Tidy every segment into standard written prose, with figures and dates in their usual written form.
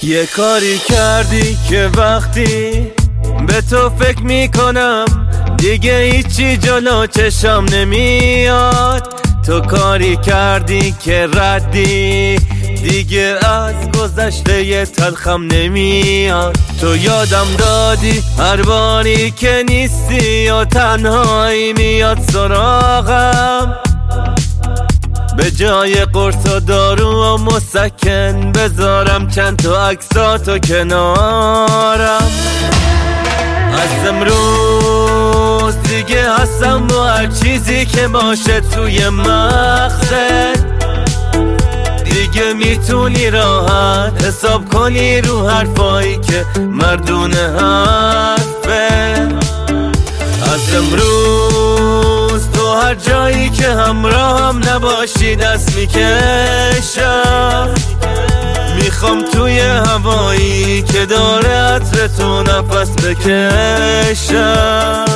یه کاری کردی که وقتی به تو فکر میکنم دیگه هیچی جلو چشم نمیاد. تو کاری کردی که ردی دیگه از گذشته یه تلخم نمیاد. تو یادم دادی هر باری که نیستی و تنهایی میاد سراغم، به جای قرص و دارو و مسکن بذارم چند تا عکساتو کنارم. از امروز دیگه هستم با هر چیزی که باشه توی مغزت. دیگه میتونی راحت حساب کنی رو حرفایی که مردونه حرفه. از امروز تو هر جایی که همراهم نباشی دست میکشم. میخوام توی هوایی که داره عطر تو نفس بکشم.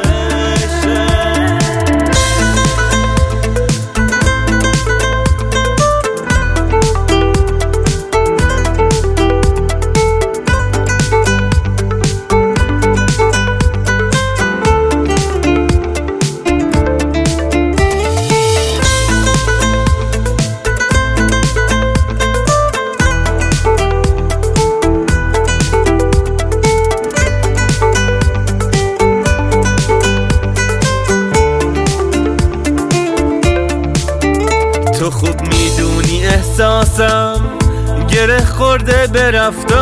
تو خوب میدونی احساسم گره خورده به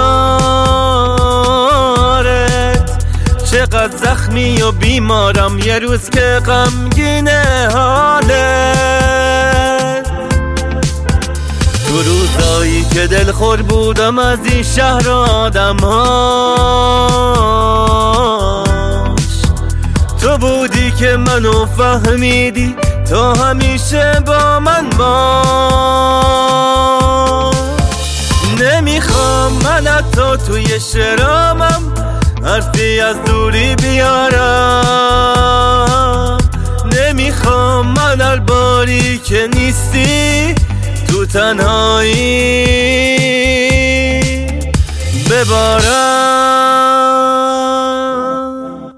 رفتارت، چقدر زخمی و بیمارم یه روز که غمگینه حالت. تو روزایی که دلخور بودم از این شهر و آدمهاش، تو بودی که منو فهمیدی، تو همیشه با من باش. نمیخوام من حتی توی شرامم حرفی از دوری بیارم. نمیخوام من هر باری که نیستی تو تنهایی ببارم.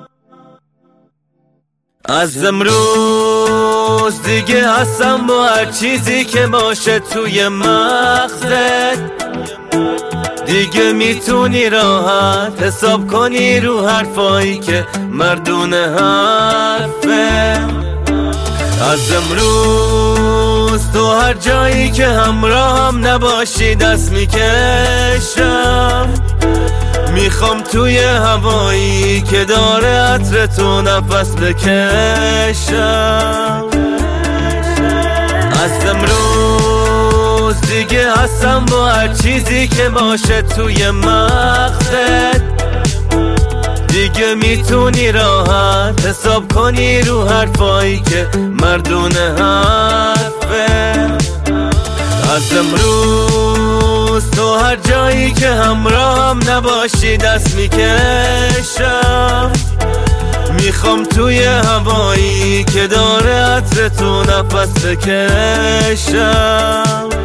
از امروز دیگه هستم با هر چیزی که باشه توی مغزت. دیگه میتونی راحت حساب کنی رو حرفایی که مردونه حرفه. از امروز تو هر جایی که همراهم نباشی دست میکشم. میخوام توی هوایی که داره عطر تو نفس بکشم. از امروز دیگه هستم با هر چیزی که باشه توی مغزت. دیگه میتونی راحت حساب کنی رو حرفایی که مردونه حرفه. از امروز تو هر جایی که همراهم نباشی دست میکشم. میخوام توی هوایی که داره عطر تو نفس بکشم.